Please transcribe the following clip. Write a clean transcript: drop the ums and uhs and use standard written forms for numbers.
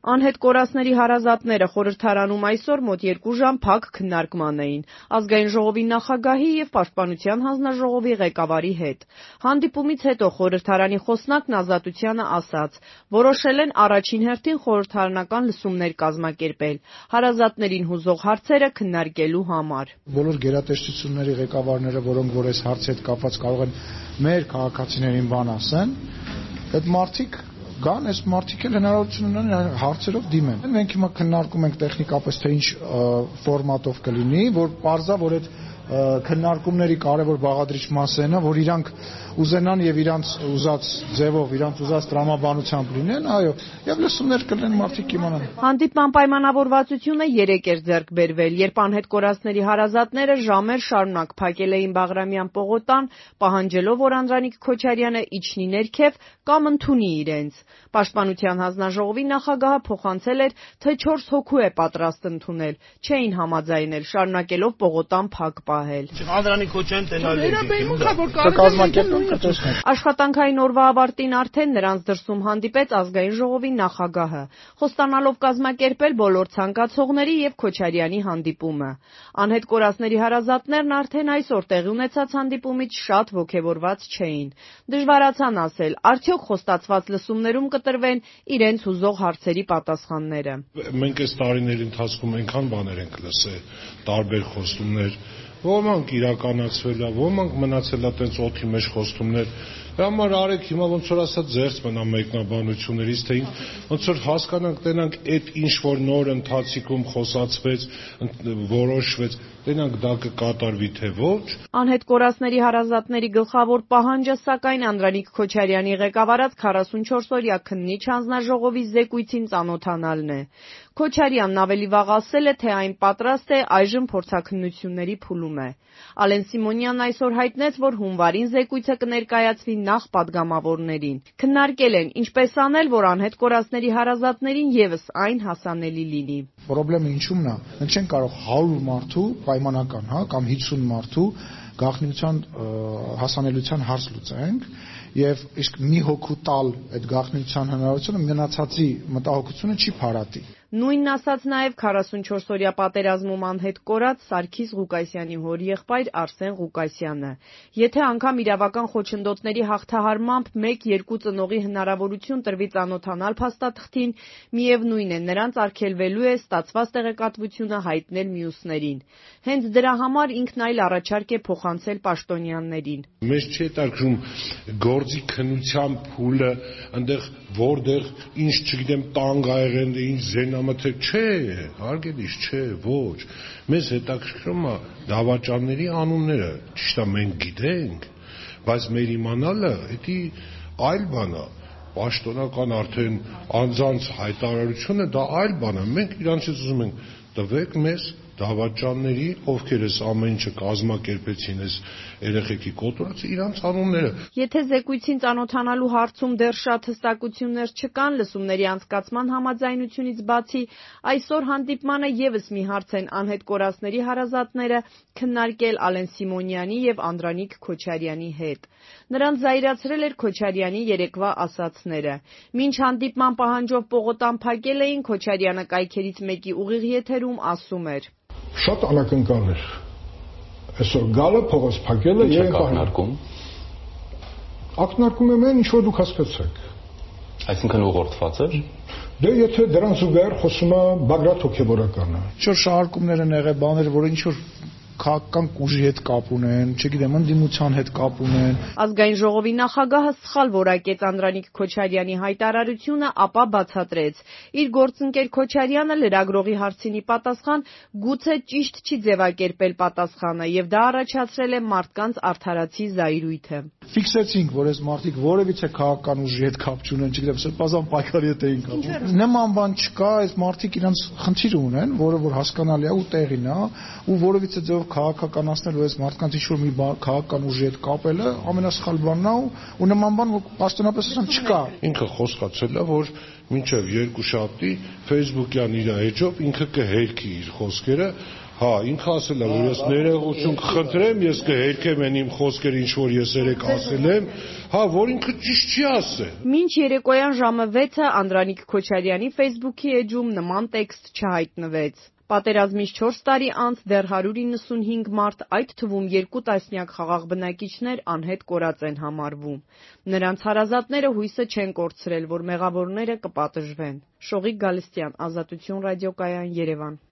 Անհետ կորածների հարազատները խորհրդարանում այսօր մոտ 2 ժամ փակ քննարկման էին Ազգային ժողովի նախագահի եւ Պաշտպանության հանձնաժողովի ղեկավարի հետ։ Հանդիպումից հետո խորհրդարանի խոսնակն Ազատությանը ասաց, որոշել են առաջին հերթին խորհրդարանական լսումներ կազմակերպել, հարազատներին հուզող հարցերը քննարկելու համար։ Բոլոր գերատեսչությունների ղեկավարները, որոնք որ այս հարցի հետ կապված կարող են մեր քաղաքացիներին բան ասեն, այդ մարդիկ գան, այս մարդիկ էլ հնարավորություն ունեն հարցերով դիմեն։ Մենք հիմա քննարկում ենք տեխնիկապես թե ինչ ֆորմատով կլինի, որ պարզա, որ այդ քննարկումների կարևոր բաղադրիչ մասը նա, որ իրանք ուզենան եւ իրանց ուզած ձևով, իրանց ուզած տրամաբանությամբ լինեն, այո, եւ լսումներ կլինեն, մարդիկ կիմանան։ Հանդիպման պայմանավորվածությունը 3 էր ձեռք բերվել, երբ անհետ կորածների հարազատները ժամեր շարունակ փակել էին Բաղրամյան պողոտան, պահանջելով, որ Անդրանիկ Քոչարյանը իջնի ներքև կամ ընդունի իրենց։ Պաշտպանության հանձնաժողովի նախագահը փոխանցել էր, թե 4 հոգու է պատրաստ ընդունել, չէին համաձայնել, շարունակելով պողոտան փակ պահել։ Անդրանիկ Քոչարյանը Աշխատանքային օրվա ավարտին արդեն նրանց դրսում հանդիպեց Ազգային ժողովի նախագահը, խոստանալով կազմակերպել բոլոր ցանկացողների եւ Քոչարյանի հանդիպումը։ Անհետ կորածների հարազատներն արդեն այսօր տեղի ունեցած հանդիպումից շատ ոգևորված չէին։ Դժվարացան ասել, արդյոք խոստացված լսումներում կտրվեն իրենց հուզող հարցերի պատասխանները։ Մենք այս տարիների ընթացքում այնքան բաներ ենք լսել, տարբեր խոստումներ, ոմանք իրականացվել է, ոմանք մնացել է տենց օդի մեջ խոստումներ։ Դրա համար արեք հիմա ոնց որ ասած ձերծ մնա մեկնաբանություններից, թե ոնց որ հասկանանք, տենանք այդ ինչ որ նոր ընթացիկում խոսացվեց, որոշվեց, տենանք դա կկատարվի թե ոչ։ Անհետ կորածների հարազատների գլխավոր պահանջը սակայն Անդրանիկ Քոչարյանի ղեկավարած 44-օրյա քննիչ հանձնաժողովի զեկույցին ծանոթանալն է։ Քոչարյանն ավելի վաղ ասել է, թե այն պատրաստ է այժմ փորձաքննությունների փուլում է։ Ալեն Սիմոնյանն այսօր հայտնեց, որ հունվարին զեկույցը կներկայացվի նախ պատգամավորներին։ Քննարկել են ինչպես անել, որ անհետ կորածների հարազատներին եւս այն հասանելի լինի։ Պրոբլեմը ինչու՞մն է։ Մենք չենք կարող 100 մարդու պայմանական, կամ 50 մարդու գաղտնիության հասանելիության հարց լուծենք եւ իսկ մի հոգու տալ այդ գաղտնիության հնարավորությունը մնացածի մտահոգությունը չի փարատի։ Նույնն ասաց նաև 44-օրյա պատերազմում անհետ կորած Սարգիս Ղուկասյանի հորեղբայր Արսեն Ղուկասյանը։ Եթե անգամ իրավական խոչընդոտների հաղթահարմամբ 1-2 ծնողի հնարավորություն տրվի ծանոթանալ փաստաթղթին, միևնույն է, նրանց արգելվելու է ստացված տեղեկատվությունը հայտնել մյուսներին։ Հենց դրա համար ինքն այլ առաջարկ է փոխանցել պաշտոնյաներին։ Մեզ չի հետաքրում գործի քննության փուլը, այնտեղ որտեղ ինչ չգիտեմ տանգ ա եղել, ինչ զենամթերք չէ, հարգելիս չէ, ոչ։ Մեզ հետաքրքրում է դավաճանների անունները, ճիշտ է մենք գիտենք, բայց մեր իմանալը դա այլ բան է։ Պաշտոնական արդեն անձանց հայտարարությունը դա այլ բան է։ Մենք իրանցից ուզում ենք տվեք մեզ դավաճանների, ովքեր այս ամեն ինչը կազմակերպեցին, այս երեխեքի կոտորածը, իրանց անունները։ Եթե զեկույցին ծանոթանալու հարցում դեռ շատ հստակություններ չկան, լսումների անցկացման համաձայնությունից բացի, այսօր հանդիպմանը եւս մի հարց են անհետ կորածների հարազատները քննարկել Ալեն Սիմոնյանի եւ Անդրանիկ Քոչարյանի հետ։ Նրանց զայրացրել էր Քոչարյանի երեկվա ասացները։ Մինչ հանդիպման պահանջով պողոտան փակել էին, Քոչարյանը կայքերից մեկի ուղիղ եթերում ասում էր. Շատ անակնկալ էր։ Այսօր գալը փողոց փակելը եւ ակնարկում։ Ակնարկում եմ այն, ինչ որ դուք հասկացաք։ Այսինքն ուղղորդված էր։ Դե եթե դրան զուգահեռ խոսում է Բագրատ հոգեբորականը։ Ինչ որ շահարկումներ են եղել, բաներ, որ ինչ որ քաղաքական ուժի հետ կապ ունեն, չգիտեմ, ընդդիմության հետ կապ ունեն։ Ազգային ժողովի նախագահը սխալ որակեց Անդրանիկ Քոչարյանի հայտարարությունը, ապա բացատրեց. իր գործընկեր Քոչարյանը լրագրողի հարցինի պատասխան գուցե ճիշտ չի ձևակերպել պատասխանը եւ դա առաջացրել է մարդկանց արդարացի զայրույթը։ Ֆիքսեցինք, որ այս մարդիկ որևիցե քաղաքական ուժի հետ կապ չունեն, չգիտեմ, սրբազան պայքարի հետ էին կապում։ Նման բան չկա, այս մարդիկ իրենց խնդիր ունեն, որը որ հասկանալի է ու տեղին է, ու որևիցե ձեւ քաղաքականացնել, որ այս մարդկանց ինչ-որ մի քաղաքական ուժի հետ կապելը ամենասխալ բանն է ու նման բան պաշտոնապես ասեմ չկա։ Ինքը խոսկացել է, որ մինչև երկուշաբթի Facebook-յան իր էջով ինքը կհերքի իր խոսքերը, Հա, ինքը ասել է, որ ես ներողություն կխնդրեմ, ես կհերքեմ այն իմ խոսքերը, ինչ որ ես երեք ասել եմ, հա, որ ինքը ճիշտ չի ասել։ Մինչ երեկոյան ժամը 6-ը Անդրանիկ Քոչարյանի Facebook-ի էջում նման տեքստ չհայտնվեց։ Պատերազմից 4 տարի անց դեռ 195 մարդ, այդ թվում 2 տասնյակ խաղաղ բնակիչներ անհետ կորած են համարվում։ Նրանց հարազատները հույսը չեն կորցրել, որ մեղավորները կպատժվեն։ Շողիկ Գալստյան, Ազատություն ռադիոկայան, Երևան։